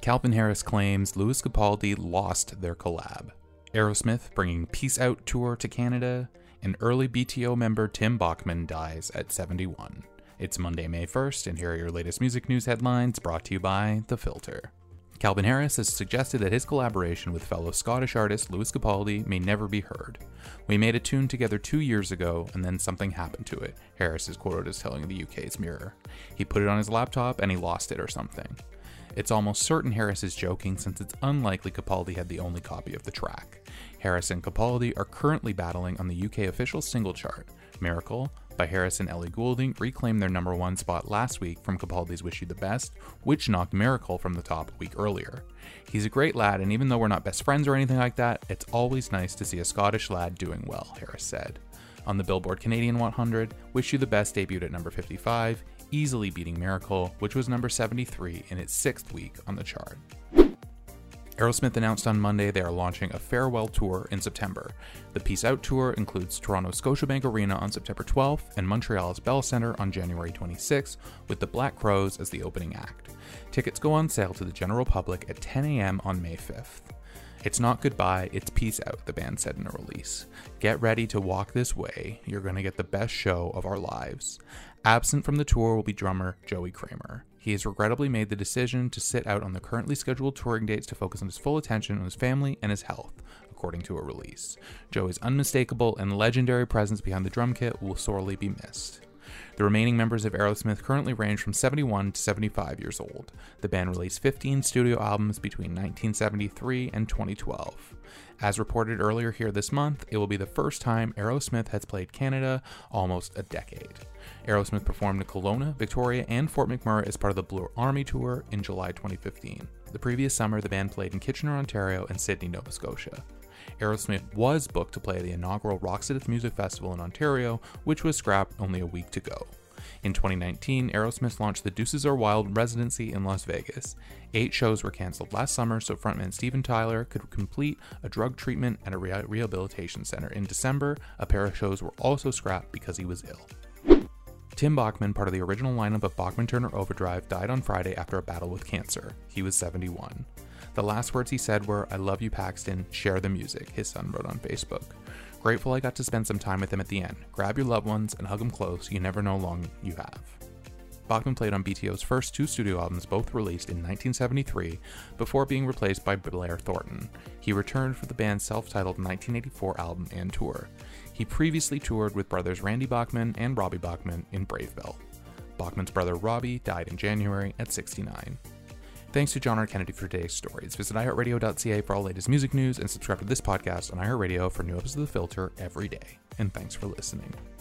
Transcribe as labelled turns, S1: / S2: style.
S1: Calvin Harris claims Lewis Capaldi lost their collab. Aerosmith bringing Peace Out tour to Canada, and early BTO member Tim Bachman dies at 71. It's Monday, May 1st, and here are your latest music news headlines brought to you by The Filter. Calvin Harris has suggested that his collaboration with fellow Scottish artist Lewis Capaldi may never be heard. "We made a tune together 2 years ago, and then something happened to it," Harris is quoted as telling the UK's Mirror. "He put it on his laptop and he lost it or something." It's almost certain Harris is joking, since it's unlikely Capaldi had the only copy of the track. Harris and Capaldi are currently battling on the UK official single chart. Miracle by Harris and Ellie Goulding reclaimed their #1 spot last week from Capaldi's Wish You the Best, which knocked Miracle from the top a week earlier. "He's a great lad, and even though we're not best friends or anything like that, it's always nice to see a Scottish lad doing well," Harris said. On the Billboard Canadian 100, Wish You the Best debuted at number 55, easily beating Miracle, which was number 73 in its 6th week on the chart. Aerosmith announced on Monday they are launching a farewell tour in September. The Peace Out tour includes Toronto's Scotiabank Arena on September 12th and Montreal's Bell Centre on January 26th, with the Black Crowes as the opening act. Tickets go on sale to the general public at 10 a.m. on May 5th. "It's not goodbye, it's peace out," the band said in a release. "Get ready to walk this way. You're going to get the best show of our lives." Absent from the tour will be drummer Joey Kramer. He has regrettably made the decision to sit out on the currently scheduled touring dates to focus on his full attention on his family and his health, according to a release. Joey's unmistakable and legendary presence behind the drum kit will sorely be missed. The remaining members of Aerosmith currently range from 71 to 75 years old. The band released 15 studio albums between 1973 and 2012. As reported earlier here this month, it will be the first time Aerosmith has played Canada almost a decade. Aerosmith performed in Kelowna, Victoria, and Fort McMurray as part of the Blue Army Tour in July 2015. The previous summer, the band played in Kitchener, Ontario, and Sydney, Nova Scotia. Aerosmith was booked to play at the inaugural Roxette Music Festival in Ontario, which was scrapped only a week to go. In 2019, Aerosmith launched the Deuces Are Wild residency in Las Vegas. 8 shows were cancelled last summer so frontman Steven Tyler could complete a drug treatment at a rehabilitation center. In December, a pair of shows were also scrapped because he was ill. Tim Bachman, part of the original lineup of Bachman Turner Overdrive, died on Friday after a battle with cancer. He was 71. The last words he said were, "I love you, Paxton, share the music," his son wrote on Facebook. "Grateful I got to spend some time with him at the end. Grab your loved ones and hug them close, you never know how long you have." Bachman played on BTO's first 2 studio albums, both released in 1973, before being replaced by Blair Thornton. He returned for the band's self-titled 1984 album and tour. He previously toured with brothers Randy Bachman and Robbie Bachman in Brave Bell. Bachman's brother Robbie died in January at 69. Thanks to John R. Kennedy for today's stories. Visit iHeartRadio.ca for all latest music news and subscribe to this podcast on iHeartRadio for new episodes of The Filter every day. And thanks for listening.